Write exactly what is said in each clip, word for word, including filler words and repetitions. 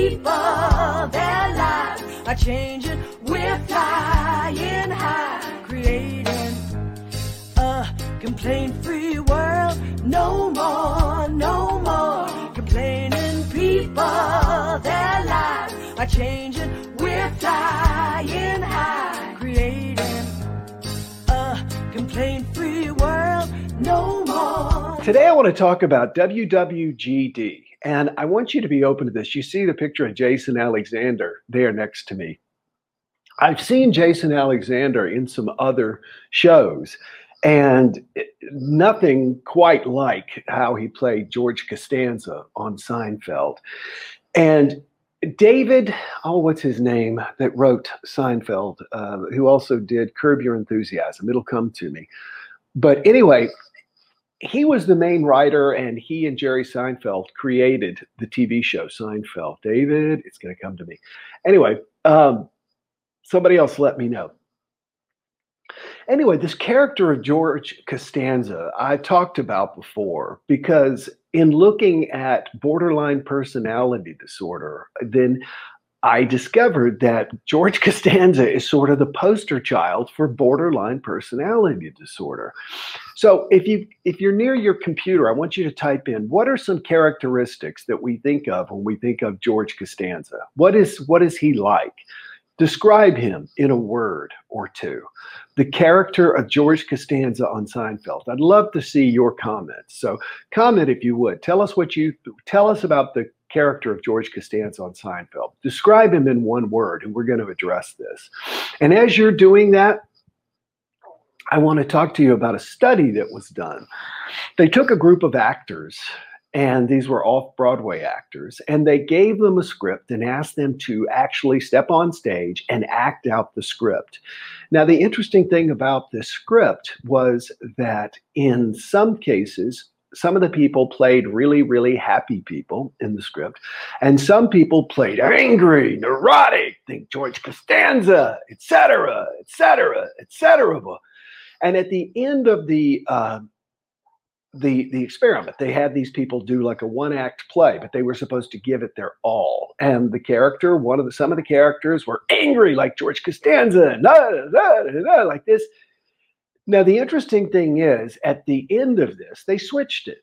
people, their lives are changing. We're flying high, creating a complaint-free world. No more, no more complaining people, their lives are changing. We're flying high, creating a complaint-free world. No more. Today I want to talk about W W G D, and I want you to be open to this. You see the picture of Jason Alexander there next to me. I've seen Jason Alexander in some other shows, and nothing quite like how he played George Costanza on Seinfeld. And David, oh, what's his name, that wrote Seinfeld, uh, who also did Curb Your Enthusiasm. It'll come to me. But anyway, he was the main writer, and he and Jerry Seinfeld created the T V show Seinfeld. David, it's going to come to me. Anyway, um, somebody else let me know. Anyway, this character of George Costanza I talked about before, because in looking at borderline personality disorder, then I discovered that George Costanza is sort of the poster child for borderline personality disorder. So if you if you're near your computer, I want you to type in, what are some characteristics that we think of when we think of George Costanza? What is what is he like? Describe him in a word or two. The character of George Costanza on Seinfeld. I'd love to see your comments. So comment if you would. Tell us what you tell us about the character of George Costanza on Seinfeld. Describe him in one word, and we're going to address this. And as you're doing that, I want to talk to you about a study that was done. They took a group of actors, and these were off-Broadway actors, and they gave them a script and asked them to actually step on stage and act out the script. Now, the interesting thing about this script was that in some cases, some of the people played really, really happy people in the script, and some people played angry, neurotic, think George Costanza, et cetera, et cetera, et cetera. And at the end of the uh, the the experiment, they had these people do like a one-act play, but they were supposed to give it their all. And the character, one of the some of the characters were angry, like George Costanza, nah, nah, nah, like this. Now, the interesting thing is, at the end of this, they switched it.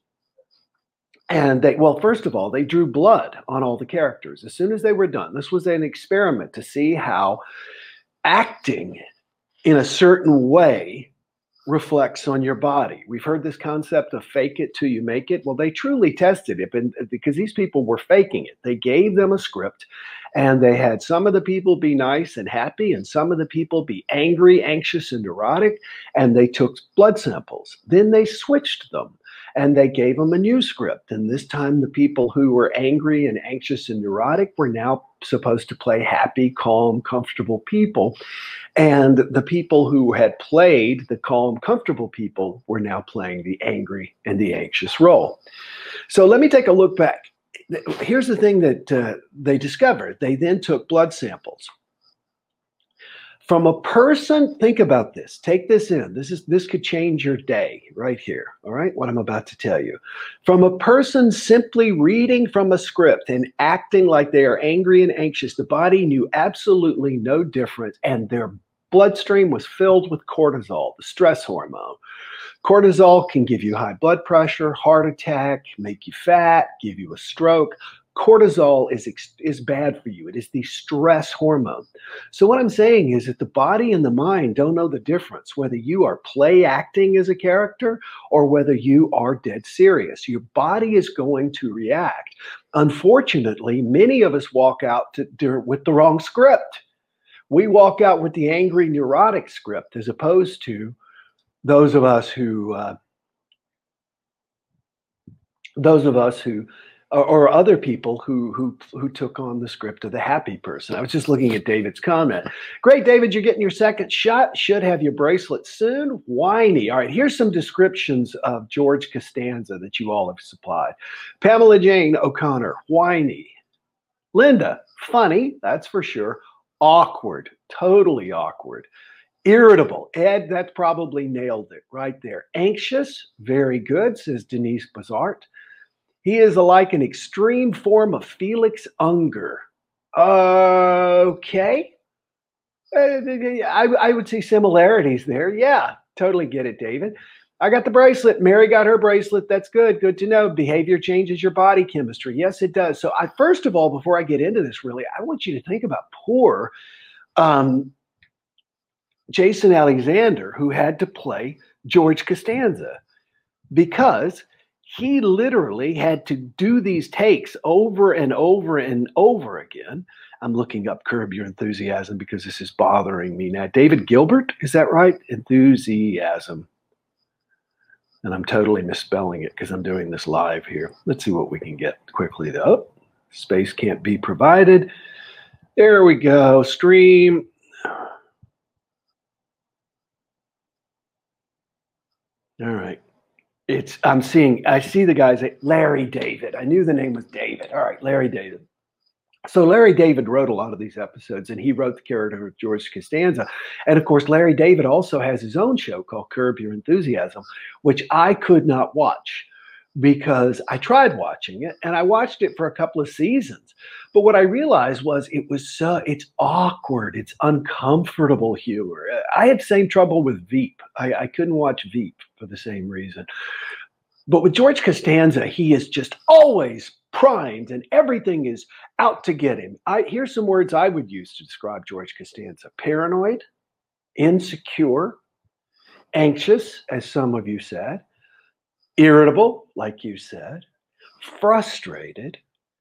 And they, well, first of all, they drew blood on all the characters as soon as they were done. This was an experiment to see how acting in a certain way reflects on your body. We've heard this concept of fake it till you make it. Well, they truly tested it, and because these people were faking it. They gave them a script, and they had some of the people be nice and happy, and some of the people be angry, anxious, and neurotic, and they took blood samples. Then they switched them, and they gave them a new script. And this time, the people who were angry and anxious and neurotic were now supposed to play happy, calm, comfortable people. And the people who had played the calm, comfortable people were now playing the angry and the anxious role. So let me take a look back. Here's the thing that uh, they discovered. They then took blood samples from a person. Think about this. Take this in. This is this could change your day right here. All right, what I'm about to tell you. From a person simply reading from a script and acting like they are angry and anxious, the body knew absolutely no difference, and their bloodstream was filled with cortisol, the stress hormone. Cortisol can give you high blood pressure, heart attack, make you fat, give you a stroke. Cortisol is, is bad for you. It is the stress hormone. So what I'm saying is that the body and the mind don't know the difference, whether you are play acting as a character or whether you are dead serious. Your body is going to react. Unfortunately, many of us walk out to, to, with the wrong script. We walk out with the angry, neurotic script, as opposed to those of us who, uh, those of us who, or, or other people who who who took on the script of the happy person. I was just looking at David's comment. Great, David, you're getting your second shot. Should have your bracelet soon. Whiny. All right, here's some descriptions of George Costanza that you all have supplied. Pamela Jane O'Connor, whiny. Linda, funny, that's for sure. Awkward, totally awkward. Irritable, Ed, that's probably nailed it right there. Anxious, very good, says Denise Bazart. He is like an extreme form of Felix Unger. Okay. Uh, I, I would see similarities there. Yeah, totally get it, David. I got the bracelet. Mary got her bracelet. That's good. Good to know. Behavior changes your body chemistry. Yes, it does. So, I first of all, before I get into this, really, I want you to think about poor um, Jason Alexander, who had to play George Costanza, because he literally had to do these takes over and over and over again. I'm looking up Curb Your Enthusiasm because this is bothering me now. David Gilbert, is that right? Enthusiasm. And I'm totally misspelling it because I'm doing this live here. Let's see what we can get quickly, though. Space can't be provided. There we go. Stream. All right. It's I'm seeing I see the guys, Larry David. I knew the name was David. All right, Larry David. So Larry David wrote a lot of these episodes, and he wrote the character of George Costanza. And of course, Larry David also has his own show called Curb Your Enthusiasm, which I could not watch because I tried watching it, and I watched it for a couple of seasons. But what I realized was it was so it's awkward, it's uncomfortable humor. I had the same trouble with Veep. I, I couldn't watch Veep for the same reason. But with George Costanza, he is just always primed and everything is out to get him. I, here's some words I would use to describe George Costanza: paranoid, insecure, anxious, as some of you said, irritable, like you said, frustrated,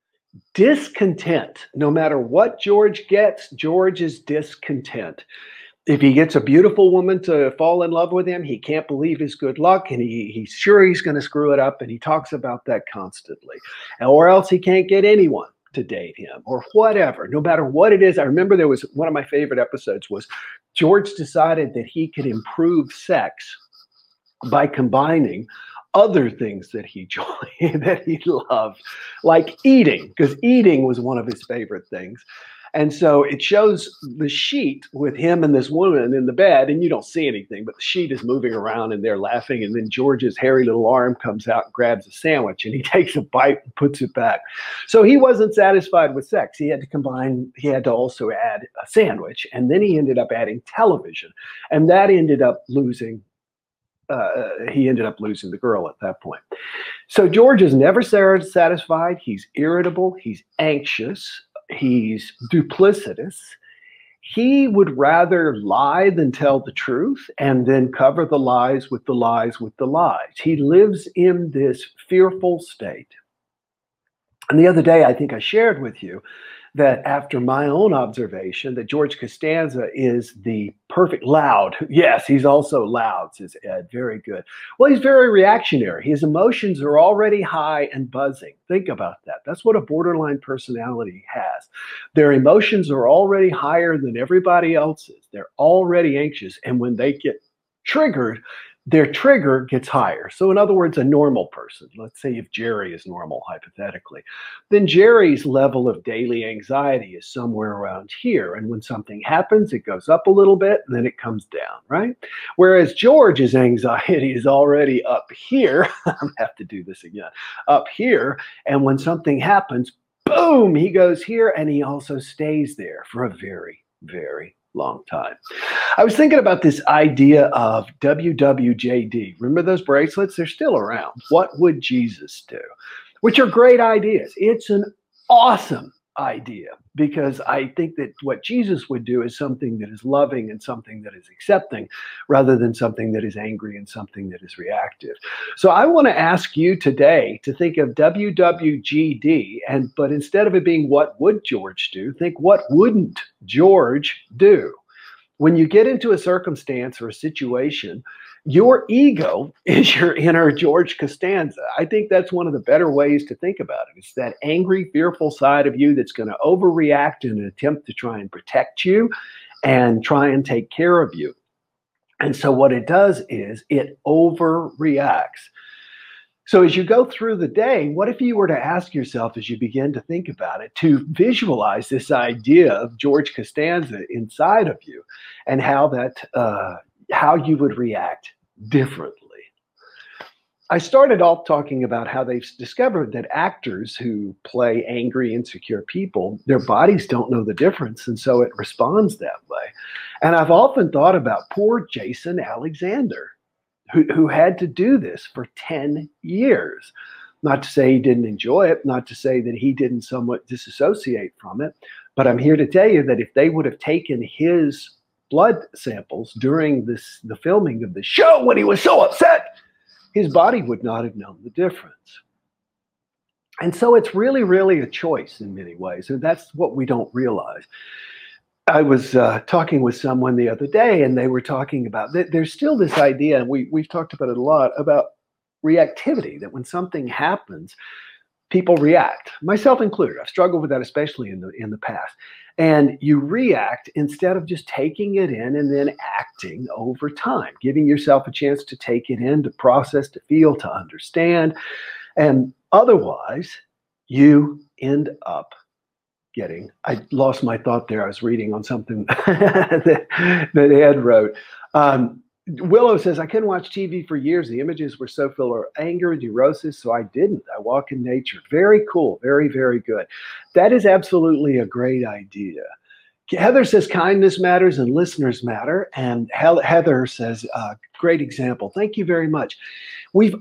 discontent. No matter what George gets, George is discontent. If he gets a beautiful woman to fall in love with him, he can't believe his good luck, and he, he's sure he's going to screw it up, and he talks about that constantly. Or else he can't get anyone to date him or whatever, no matter what it is. I remember there was one of my favorite episodes was George decided that he could improve sex by combining other things that he joined, that he loved, like eating, because eating was one of his favorite things. And so it shows the sheet with him and this woman in the bed, and you don't see anything, but the sheet is moving around and they're laughing. And then George's hairy little arm comes out and grabs a sandwich, and he takes a bite and puts it back. So he wasn't satisfied with sex. He had to combine, he had to also add a sandwich. And then he ended up adding television. And that ended up losing Uh, he ended up losing the girl at that point. So George is never satisfied. He's irritable. He's anxious. He's duplicitous. He would rather lie than tell the truth and then cover the lies with the lies with the lies. He lives in this fearful state. And the other day, I think I shared with you that after my own observation, that George Costanza is the perfect loud. Yes, he's also loud, says Ed. Very good. Well, he's very reactionary. His emotions are already high and buzzing. Think about that. That's what a borderline personality has. Their emotions are already higher than everybody else's. They're already anxious. And when they get triggered, their trigger gets higher. So in other words, a normal person, let's say if Jerry is normal, hypothetically, then Jerry's level of daily anxiety is somewhere around here. And when something happens, it goes up a little bit and then it comes down, right? Whereas George's anxiety is already up here. I'm gonna have to do this again, up here. And when something happens, boom, he goes here, and he also stays there for a very, very long time. I was thinking about this idea of W W J D. Remember those bracelets? They're still around. What would Jesus do? Which are great ideas. It's an awesome idea because I think that what Jesus would do is something that is loving and something that is accepting rather than something that is angry and something that is reactive. So I want to ask you today to think of W W G D, and but instead of it being what would George do, think what wouldn't George do? When you get into a circumstance or a situation, your ego is your inner George Costanza. I think that's one of the better ways to think about it. It's that angry, fearful side of you that's going to overreact in an attempt to try and protect you and try and take care of you. And so what it does is it overreacts. So as you go through the day, what if you were to ask yourself as you begin to think about it, to visualize this idea of George Costanza inside of you and how that, uh, how you would react differently? I started off talking about how they've discovered that actors who play angry, insecure people, their bodies don't know the difference, and so it responds that way. And I've often thought about poor Jason Alexander, who, who had to do this for ten years. Not to say he didn't enjoy it, not to say that he didn't somewhat disassociate from it, but I'm here to tell you that if they would have taken his blood samples during this the filming of the show when he was so upset, his body would not have known the difference. And so it's really, really a choice in many ways, and that's what we don't realize. I was uh, talking with someone the other day, and they were talking about that there's still this idea, and we, we've talked about it a lot, about reactivity, that when something happens, people react, myself included. I've struggled with that, especially in the in the past. And you react instead of just taking it in and then acting over time, giving yourself a chance to take it in, to process, to feel, to understand. And otherwise, you end up getting, I lost my thought there. I was reading on something that, that Ed wrote. Um, Willow says, I couldn't watch T V for years. The images were so full of anger and neurosis, so I didn't. I walk in nature. Very cool. Very, very good. That is absolutely a great idea. Heather says, kindness matters and listeners matter. And Heather says, uh, great example. Thank you very much. We've,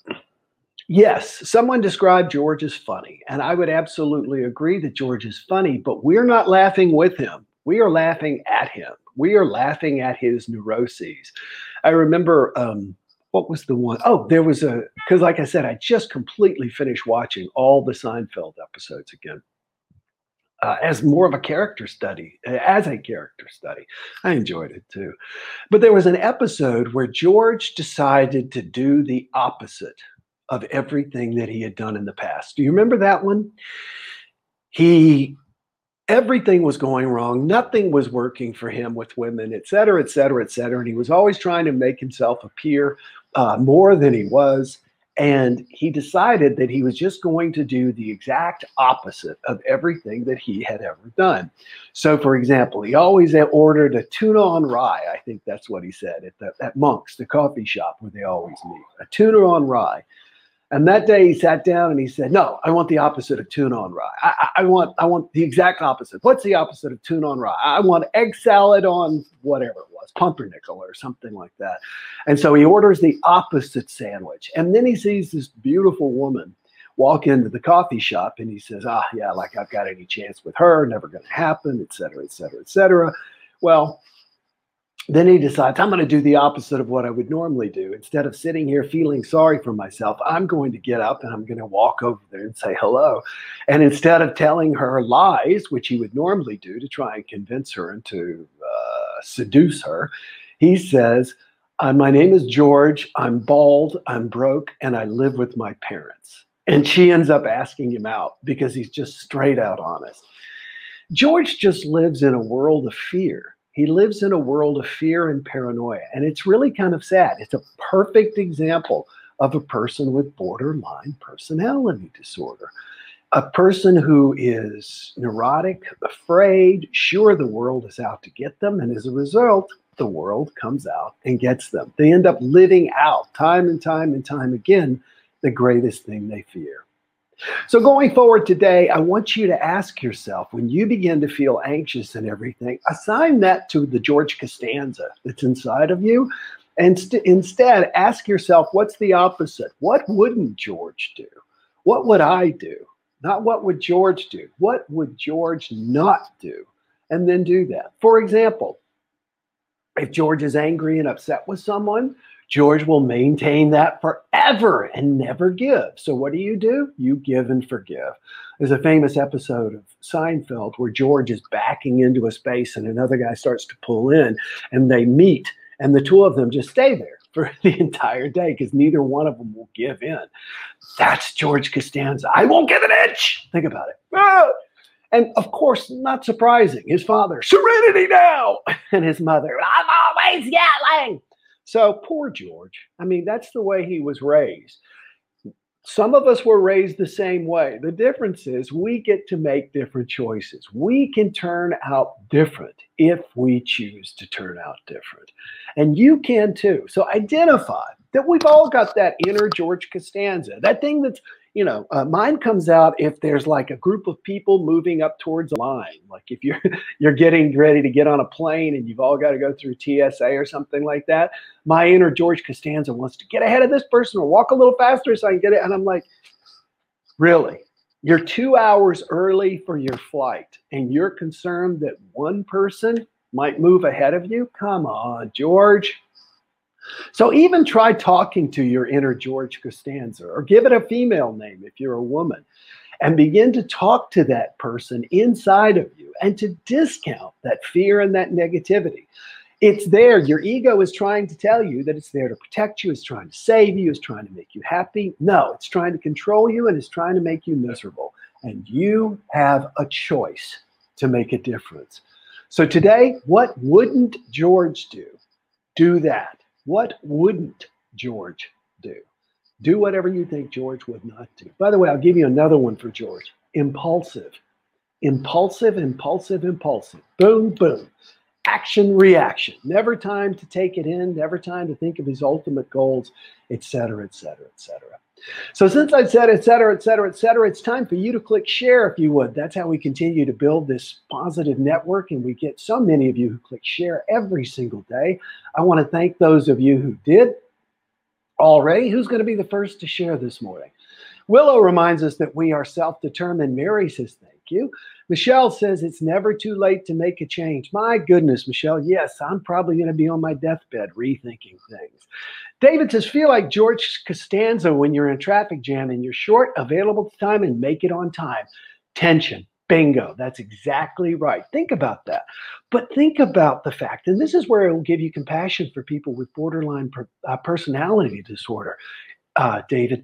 yes, someone described George as funny, and I would absolutely agree that George is funny, but we're not laughing with him. We are laughing at him. We are laughing at his neuroses. I remember, um, what was the one? Oh, there was a, because like I said, I just completely finished watching all the Seinfeld episodes again. Uh, as more of a character study, as a character study. I enjoyed it too. But there was an episode where George decided to do the opposite of everything that he had done in the past. Do you remember that one? He Everything was going wrong. Nothing was working for him with women, et cetera, et cetera, et cetera. And he was always trying to make himself appear uh, more than he was. And he decided that he was just going to do the exact opposite of everything that he had ever done. So, for example, he always ordered a tuna on rye. I think that's what he said at, the, at Monk's, the coffee shop where they always meet. A tuna on rye. And that day he sat down and he said, no, I want the opposite of tuna on rye. I, I, want I want the exact opposite. What's the opposite of tuna on rye? I want egg salad on whatever it was, pumpernickel or something like that. And so he orders the opposite sandwich. And then he sees this beautiful woman walk into the coffee shop and he says, ah, yeah, like I've got any chance with her, never going to happen, et cetera, et cetera, et cetera. Well, then he decides, I'm going to do the opposite of what I would normally do. Instead of sitting here feeling sorry for myself, I'm going to get up and I'm going to walk over there and say hello. And instead of telling her lies, which he would normally do to try and convince her and to uh, seduce her, he says, uh, my name is George, I'm bald, I'm broke, and I live with my parents. And she ends up asking him out because he's just straight out honest. George just lives in a world of fear. He lives in a world of fear and paranoia, and it's really kind of sad. It's a perfect example of a person with borderline personality disorder, a person who is neurotic, afraid, sure the world is out to get them, and as a result, the world comes out and gets them. They end up living out time and time and time again the greatest thing they fear. So going forward today, I want you to ask yourself, when you begin to feel anxious and everything, assign that to the George Costanza that's inside of you. And st- instead, ask yourself, what's the opposite? What wouldn't George do? What would I do? Not what would George do? What would George not do? And then do that. For example, if George is angry and upset with someone, George will maintain that forever and never give. So what do you do? You give and forgive. There's a famous episode of Seinfeld where George is backing into a space and another guy starts to pull in and they meet and the two of them just stay there for the entire day because neither one of them will give in. That's George Costanza. I won't give an inch. Think about it. Ah! And of course, not surprising, his father, serenity now. And his mother, I'm always yelling. So poor George. I mean, that's the way he was raised. Some of us were raised the same way. The difference is we get to make different choices. We can turn out different if we choose to turn out different. And you can too. So identify that we've all got that inner George Costanza, that thing that's, you know, uh, mine comes out if there's like a group of people moving up towards a line. Like if you're you're getting ready to get on a plane and you've all got to go through T S A or something like that. My inner George Costanza wants to get ahead of this person or walk a little faster so I can get it. And I'm like, really? You're two hours early for your flight and you're concerned that one person might move ahead of you? Come on, George. So even try talking to your inner George Costanza, or give it a female name if you're a woman, and begin to talk to that person inside of you and to discount that fear and that negativity. It's there. Your ego is trying to tell you that it's there to protect you, it's trying to save you, it's trying to make you happy. No, it's trying to control you and it's trying to make you miserable. And you have a choice to make a difference. So today, what wouldn't George do? Do that. What wouldn't George do? Do whatever you think George would not do. By the way, I'll give you another one for George. Impulsive. Impulsive, impulsive, impulsive. Boom, boom. Action, reaction. Never time to take it in, never time to think of his ultimate goals, et cetera, et cetera, et cetera. So since I said et cetera, et cetera, et cetera, it's time for you to click share if you would. That's how we continue to build this positive network, and we get so many of you who click share every single day. I want to thank those of you who did already. Who's going to be the first to share this morning? Willow reminds us that we are self-determined. Mary says thank you. Michelle says it's never too late to make a change. My goodness, Michelle, yes, I'm probably going to be on my deathbed rethinking things. David says, feel like George Costanza when you're in a traffic jam and you're short, available time, and make it on time. Tension. Bingo. That's exactly right. Think about that. But think about the fact, and this is where it will give you compassion for people with borderline per, uh, personality disorder, uh, David.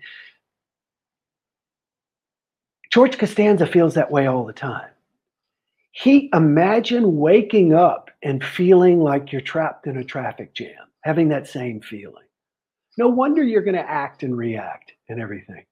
George Costanza feels that way all the time. He imagine waking up and feeling like you're trapped in a traffic jam, having that same feeling. No wonder you're going to act and react and everything.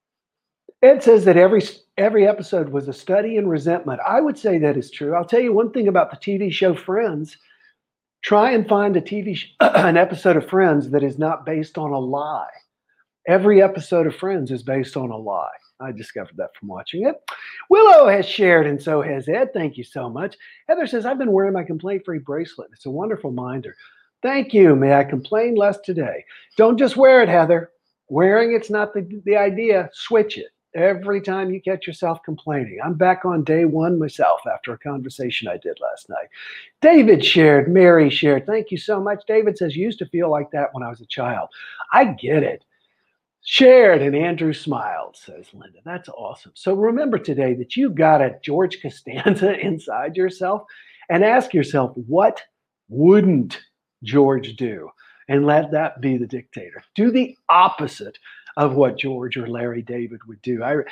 Ed says that every every episode was a study in resentment. I would say that is true. I'll tell you one thing about the T V show Friends. Try and find a T V sh- an episode of Friends that is not based on a lie. Every episode of Friends is based on a lie. I discovered that from watching it. Willow has shared, and so has Ed. Thank you so much. Heather says, I've been wearing my complaint-free bracelet. It's a wonderful reminder. Thank you. May I complain less today? Don't just wear it, Heather. Wearing it's not the, the idea. Switch it every time you catch yourself complaining. I'm back on day one myself after a conversation I did last night. David shared. Mary shared. Thank you so much. David says, used to feel like that when I was a child. I get it. Shared, and Andrew smiled, says Linda. That's awesome. So remember today that you've got a George Costanza inside yourself, and ask yourself, what wouldn't George do? And let that be the dictator. Do the opposite of what George or Larry David would do. I,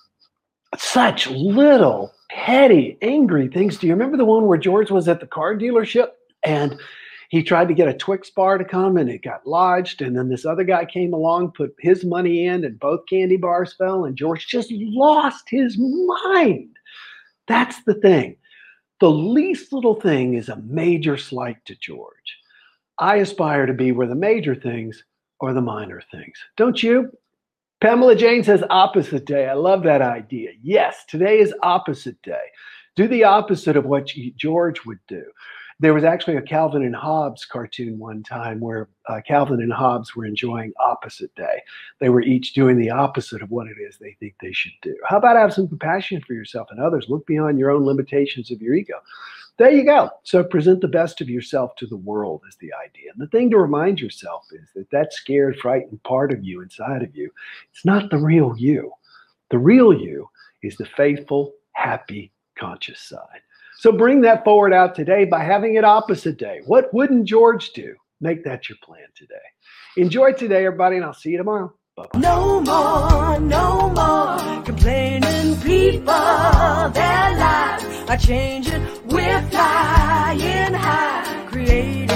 such little, petty, angry things. Do you remember the one where George was at the car dealership and he tried to get a Twix bar to come and it got lodged, and then this other guy came along, put his money in, and both candy bars fell, and George just lost his mind. That's the thing. The least little thing is a major slight to George. I aspire to be where the major things are the minor things. Don't you? Pamela Jane says opposite day. I love that idea. Yes, today is opposite day. Do the opposite of what George would do. There was actually a Calvin and Hobbes cartoon one time where uh, Calvin and Hobbes were enjoying opposite day. They were each doing the opposite of what it is they think they should do. How about have some compassion for yourself and others? Look beyond your own limitations of your ego. There you go. So present the best of yourself to the world is the idea. And the thing to remind yourself is that that scared, frightened part of you inside of you, it's not the real you. The real you is the faithful, happy, conscious side. So bring that forward out today by having it opposite day. What wouldn't George do? Make that your plan today. Enjoy today, everybody, and I'll see you tomorrow. Bye-bye. No more, no more complaining people. Their lives are changing. We're flying high, creating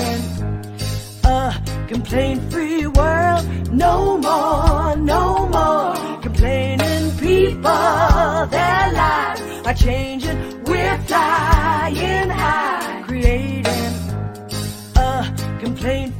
a complaint-free world. No more, no more complaining people. Their lives are changing. We're flying high, creating complain